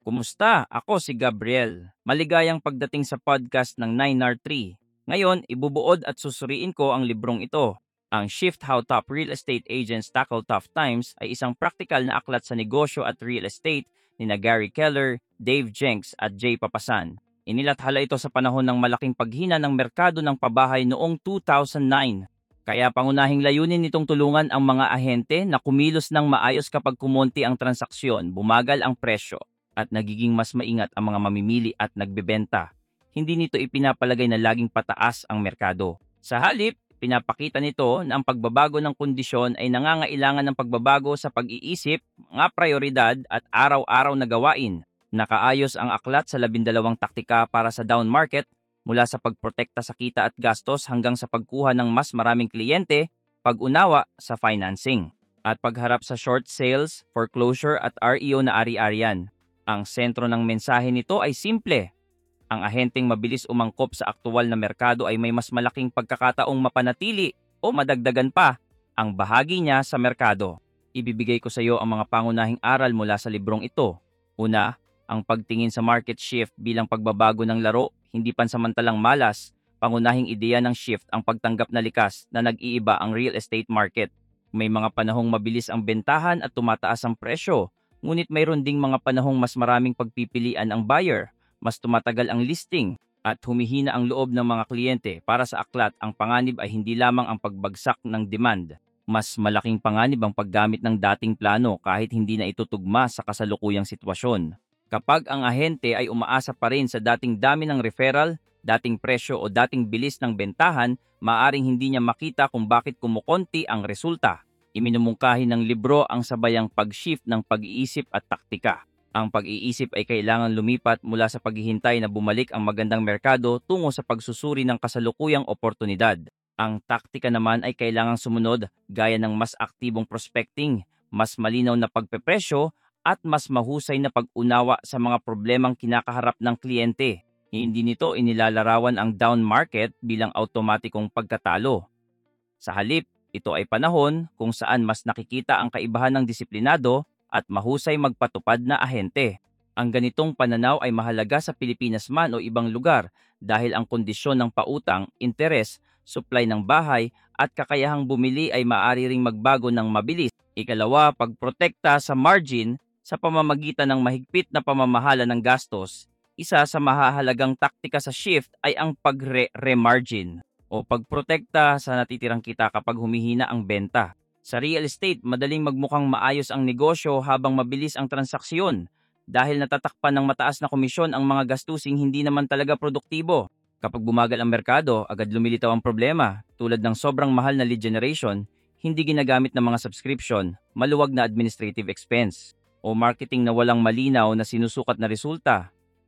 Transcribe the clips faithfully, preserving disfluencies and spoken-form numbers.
Kumusta? Ako si Gabriel. Maligayang pagdating sa podcast ng nine R three. Ngayon, ibubuod at susuriin ko ang librong ito. Ang Shift How Top Real Estate Agents Tackle Tough Times ay isang praktikal na aklat sa negosyo at real estate ni na Gary Keller, Dave Jenks at Jay Papasan. Inilathala ito sa panahon ng malaking paghina ng merkado ng pabahay noong two thousand nine. Kaya pangunahing layunin nitong tulungan ang mga ahente na kumilos ng maayos kapag kumonti ang transaksyon, bumagal ang presyo, at nagiging mas maingat ang mga mamimili at nagbebenta. Hindi nito ipinapalagay na laging pataas ang merkado. Sa halip, pinapakita nito na ang pagbabago ng kondisyon ay nangangailangan ng pagbabago sa pag-iisip, mga prioridad at araw-araw na gawain. Nakaayos ang aklat sa labindalawang taktika para sa down market, mula sa pagprotekta sa kita at gastos hanggang sa pagkuha ng mas maraming kliyente, pag-unawa sa financing, at pagharap sa short sales, foreclosure at R E O na ari-arian. Ang sentro ng mensahe nito ay simple. Ang ahenteng mabilis umangkop sa aktual na merkado ay may mas malaking pagkakataong mapanatili o madagdagan pa ang bahagi niya sa merkado. Ibibigay ko sa iyo ang mga pangunahing aral mula sa librong ito. Una, ang pagtingin sa market shift bilang pagbabago ng laro, hindi pansamantalang malas. Pangunahing ideya ng shift ang pagtanggap na likas na nag-iiba ang real estate market. May mga panahong mabilis ang bentahan at tumataas ang presyo. Ngunit mayroon ding mga panahong mas maraming pagpipilian ang buyer, mas tumatagal ang listing, at humihina ang loob ng mga kliyente. Para sa aklat, ang panganib ay hindi lamang ang pagbagsak ng demand. Mas malaking panganib ang paggamit ng dating plano kahit hindi na ito tugma sa kasalukuyang sitwasyon. Kapag ang ahente ay umaasa pa rin sa dating dami ng referral, dating presyo o dating bilis ng bentahan, maaring hindi niya makita kung bakit kumukonti ang resulta. Iminumungkahi ng libro ang sabayang pag-shift ng pag-iisip at taktika. Ang pag-iisip ay kailangan lumipat mula sa paghihintay na bumalik ang magandang merkado tungo sa pagsusuri ng kasalukuyang oportunidad. Ang taktika naman ay kailangang sumunod gaya ng mas aktibong prospecting, mas malinaw na pagpepresyo, at mas mahusay na pag-unawa sa mga problemang kinakaharap ng kliyente. Hindi nito inilalarawan ang down market bilang automatikong pagkatalo. Sa halip, ito ay panahon kung saan mas nakikita ang kaibahan ng disiplinado at mahusay magpatupad na ahente. Ang ganitong pananaw ay mahalaga sa Pilipinas man o ibang lugar dahil ang kondisyon ng pautang, interes, supply ng bahay at kakayahang bumili ay maaari ring magbago ng mabilis. Ikalawa, pagprotekta sa margin sa pamamagitan ng mahigpit na pamamahala ng gastos. Isa sa mahahalagang taktika sa shift ay ang pagre-remargin o pagprotekta sa natitirang kita kapag humihina ang benta. Sa real estate, madaling magmukhang maayos ang negosyo habang mabilis ang transaksyon dahil natatakpan ng mataas na komisyon ang mga gastusing hindi naman talaga produktibo. Kapag bumagal ang merkado, agad lumilitaw ang problema tulad ng sobrang mahal na lead generation, hindi ginagamit ng mga subscription, maluwag na administrative expense, o marketing na walang malinaw na sinusukat na resulta.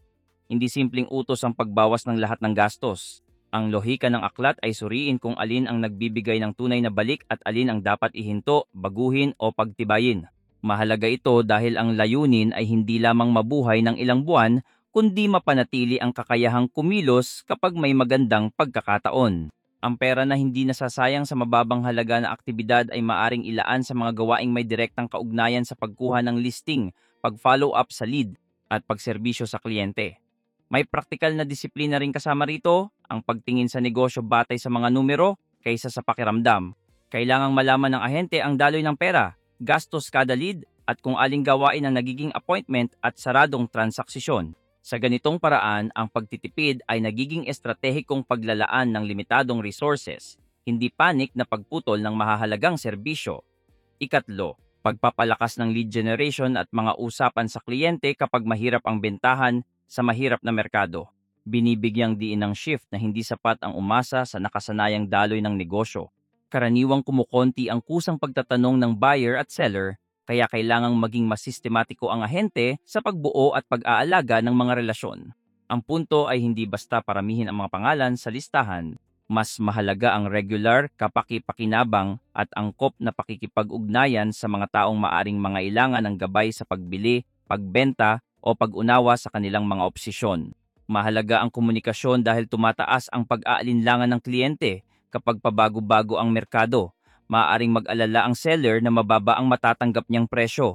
Hindi simpleng utos ang pagbawas ng lahat ng gastos. Ang lohika ng aklat ay suriin kung alin ang nagbibigay ng tunay na balik at alin ang dapat ihinto, baguhin o pagtibayin. Mahalaga ito dahil ang layunin ay hindi lamang mabuhay ng ilang buwan, kundi mapanatili ang kakayahang kumilos kapag may magandang pagkakataon. Ang pera na hindi nasasayang sa mababang halaga na aktibidad ay maaring ilaan sa mga gawaing may direktang kaugnayan sa pagkuha ng listing, pag-follow up sa lead, at pagserbisyo sa kliyente. May praktikal na disiplina rin kasama rito, ang pagtingin sa negosyo batay sa mga numero kaysa sa pakiramdam. Kailangang malaman ng ahente ang daloy ng pera, gastos kada lead, at kung aling gawain ang nagiging appointment at saradong transaksisyon. Sa ganitong paraan, ang pagtitipid ay nagiging estratehikong paglalaan ng limitadong resources, hindi panik na pagputol ng mahahalagang serbisyo. Ikatlo, pagpapalakas ng lead generation at mga usapan sa kliyente kapag mahirap ang bentahan sa mahirap na merkado. Binibigyang diin ng shift na hindi sapat ang umasa sa nakasanayang daloy ng negosyo. Karaniwang kumukonti ang kusang pagtatanong ng buyer at seller, kaya kailangang maging mas sistematiko ang ahente sa pagbuo at pag-aalaga ng mga relasyon. Ang punto ay hindi basta paramihin ang mga pangalan sa listahan. Mas mahalaga ang regular, kapaki-pakinabang at angkop na pakikipag-ugnayan sa mga taong maaring mangailangan ng gabay sa pagbili, pagbenta o pag-unawa sa kanilang mga opsisyon. Mahalaga ang komunikasyon dahil tumataas ang pag-aalinlangan ng kliyente kapag pabago-bago ang merkado. Maaaring mag-alala ang seller na mababa ang matatanggap niyang presyo.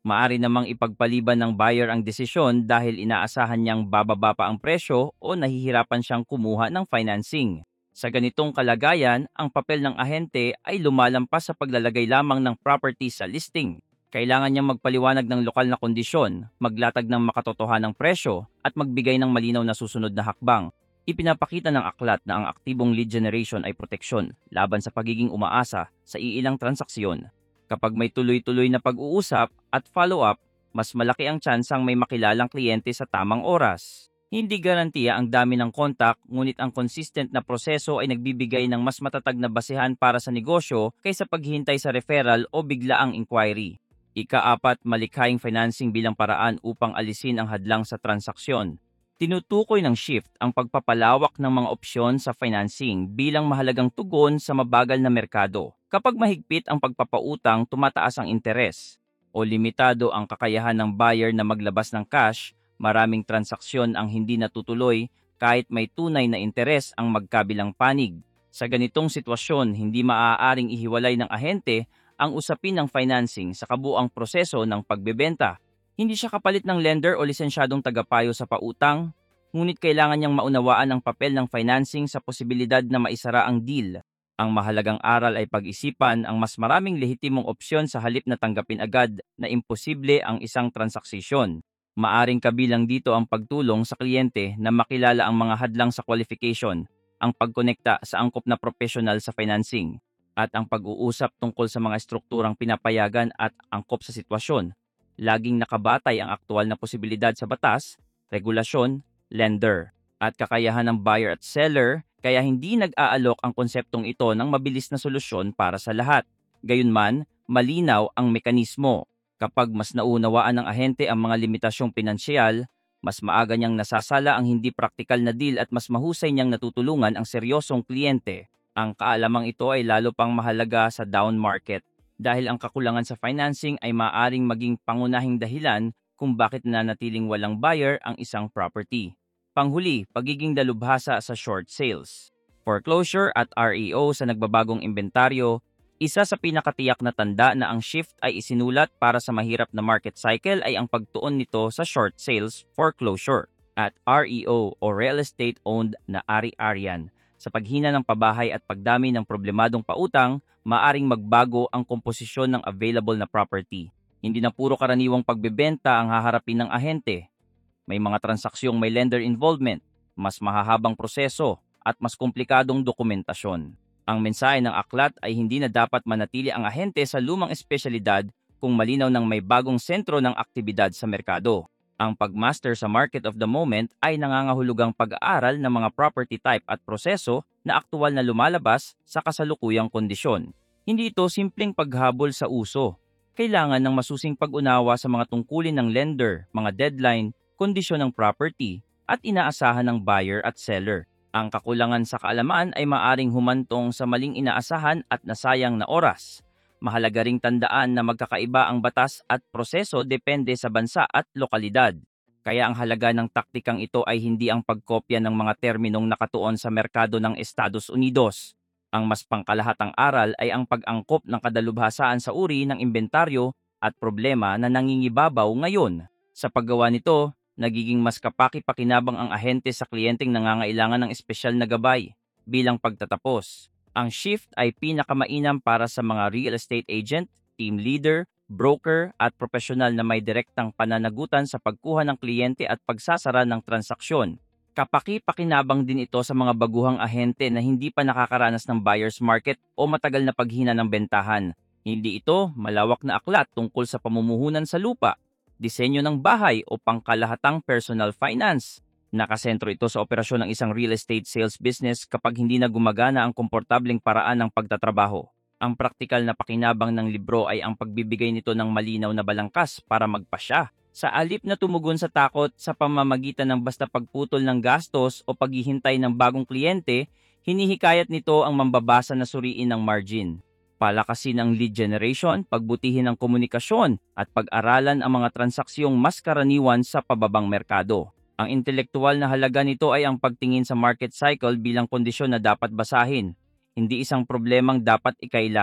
Maari namang ipagpaliban ng buyer ang desisyon dahil inaasahan niyang bababa pa ang presyo o nahihirapan siyang kumuha ng financing. Sa ganitong kalagayan, ang papel ng ahente ay lumalampas sa paglalagay lamang ng property sa listing. Kailangan niyang magpaliwanag ng lokal na kondisyon, maglatag ng makatotohanang presyo, at magbigay ng malinaw na susunod na hakbang. Ipinapakita ng aklat na ang aktibong lead generation ay proteksyon laban sa pagiging umaasa sa iilang transaksyon. Kapag may tuloy-tuloy na pag-uusap at follow-up, mas malaki ang tsansang may makilalang kliyente sa tamang oras. Hindi garantiya ang dami ng kontak, ngunit ang consistent na proseso ay nagbibigay ng mas matatag na basehan para sa negosyo kaysa paghihintay sa referral o biglaang inquiry. Ika-apat, malikhaing financing bilang paraan upang alisin ang hadlang sa transaksyon. Tinutukoy ng Shift ang pagpapalawak ng mga opsyon sa financing bilang mahalagang tugon sa mabagal na merkado. Kapag mahigpit ang pagpapautang, tumataas ang interes o limitado ang kakayahan ng buyer na maglabas ng cash, maraming transaksyon ang hindi natutuloy kahit may tunay na interes ang magkabilang panig. Sa ganitong sitwasyon, hindi maaaring ihiwalay ng ahente ang usapin ng financing sa kabuuang proseso ng pagbebenta. Hindi siya kapalit ng lender o lisensyadong tagapayo sa pautang, ngunit kailangan niyang maunawaan ang papel ng financing sa posibilidad na maisara ang deal. Ang mahalagang aral ay pag-isipan ang mas maraming lehitimong opsyon sa halip na tanggapin agad na imposible ang isang transaksisyon. Maaring kabilang dito ang pagtulong sa kliyente na makilala ang mga hadlang sa qualification, ang pagkonekta sa angkop na professional sa financing, at ang pag-uusap tungkol sa mga strukturang pinapayagan at angkop sa sitwasyon. Laging nakabatay ang aktual na posibilidad sa batas, regulasyon, lender, at kakayahan ng buyer at seller, kaya hindi nag-aalok ang konseptong ito ng mabilis na solusyon para sa lahat. Gayunman, malinaw ang mekanismo. Kapag mas naunawaan ng ahente ang mga limitasyong pinansyal, mas maaga niyang nasasala ang hindi praktikal na deal at mas mahusay niyang natutulungan ang seryosong kliyente. Ang kaalamang ito ay lalo pang mahalaga sa down market dahil ang kakulangan sa financing ay maaaring maging pangunahing dahilan kung bakit nanatiling walang buyer ang isang property. Panghuli, pagiging dalubhasa sa short sales. Foreclosure at R E O sa nagbabagong inventaryo, isa sa pinakatiyak na tanda na ang Shift ay isinulat para sa mahirap na market cycle ay ang pagtuon nito sa short sales foreclosure at R E O o real estate owned na ari-arian. Sa paghina ng pabahay at pagdami ng problemadong pautang, maaring magbago ang komposisyon ng available na property. Hindi na puro karaniwang pagbebenta ang haharapin ng ahente. May mga transaksyong may lender involvement, mas mahahabang proseso, at mas komplikadong dokumentasyon. Ang mensahe ng aklat ay hindi na dapat manatili ang ahente sa lumang espesyalidad kung malinaw ng may bagong sentro ng aktibidad sa merkado. Ang pagmaster sa market of the moment ay nangangahulugang pag-aaral ng mga property type at proseso na aktual na lumalabas sa kasalukuyang kondisyon. Hindi ito simpleng paghabol sa uso. Kailangan ng masusing pag-unawa sa mga tungkulin ng lender, mga deadline, kondisyon ng property, at inaasahan ng buyer at seller. Ang kakulangan sa kaalaman ay maaring humantong sa maling inaasahan at nasayang na oras. Mahalaga ring tandaan na magkakaiba ang batas at proseso depende sa bansa at lokalidad. Kaya ang halaga ng taktikang ito ay hindi ang pagkopya ng mga terminong nakatuon sa merkado ng Estados Unidos. Ang mas pangkalahatang aral ay ang pag-angkop ng kadalubhasaan sa uri ng inventaryo at problema na nangingibabaw ngayon. Sa paggawa nito, nagiging mas kapaki-pakinabang ang ahente sa kliyenteng nangangailangan ng espesyal na gabay. Bilang pagtatapos, ang Shift ay pinakamainam para sa mga real estate agent, team leader, broker at profesional na may direktang pananagutan sa pagkuha ng kliyente at pagsasara ng transaksyon. Kapaki-pakinabang din ito sa mga baguhang ahente na hindi pa nakakaranas ng buyer's market o matagal na paghina ng bentahan. Hindi ito malawak na aklat tungkol sa pamumuhunan sa lupa, disenyo ng bahay o pangkalahatang personal finance. Nakasentro ito sa operasyon ng isang real estate sales business kapag hindi na gumagana ang komportableng paraan ng pagtatrabaho. Ang praktikal na pakinabang ng libro ay ang pagbibigay nito ng malinaw na balangkas para magpasya. Sa alip na tumugon sa takot sa pamamagitan ng basta pagputol ng gastos o paghihintay ng bagong kliyente, hinihikayat nito ang mambabasa na suriin ng margin. Palakasin ang lead generation, pagbutihin ang komunikasyon, at pag-aralan ang mga transaksyong mas karaniwan sa pababang merkado. Ang intelektual na halaga nito ay ang pagtingin sa market cycle bilang kondisyon na dapat basahin, hindi isang problemang dapat ikaila.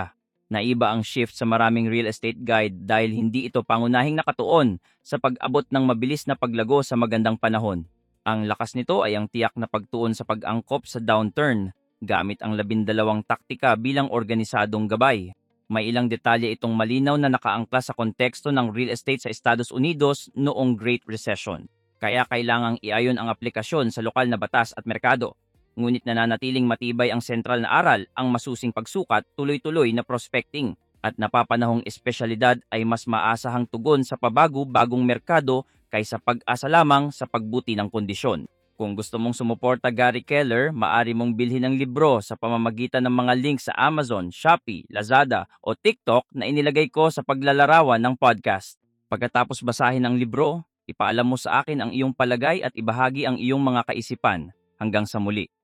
Naiba ang shift sa maraming real estate guide dahil hindi ito pangunahing nakatuon sa pag-abot ng mabilis na paglago sa magandang panahon. Ang lakas nito ay ang tiyak na pagtuon sa pag-angkop sa downturn gamit ang labindalawang taktika bilang organisadong gabay. May ilang detalye itong malinaw na nakaangkla sa konteksto ng real estate sa Estados Unidos noong Great Recession. Kaya kailangang iayon ang aplikasyon sa lokal na batas at merkado. Ngunit nananatiling matibay ang sentral na aral, ang masusing pagsukat, tuloy-tuloy na prospecting, at napapanahong espesyalidad ay mas maasahang tugon sa pabago-bagong merkado kaysa pag-asa lamang sa pagbuti ng kondisyon. Kung gusto mong sumuporta Gary Keller, maaari mong bilhin ang libro sa pamamagitan ng mga link sa Amazon, Shopee, Lazada o TikTok na inilagay ko sa paglalarawan ng podcast. Pagkatapos basahin ang libro, ipaalam mo sa akin ang iyong palagay at ibahagi ang iyong mga kaisipan. Hanggang sa muli.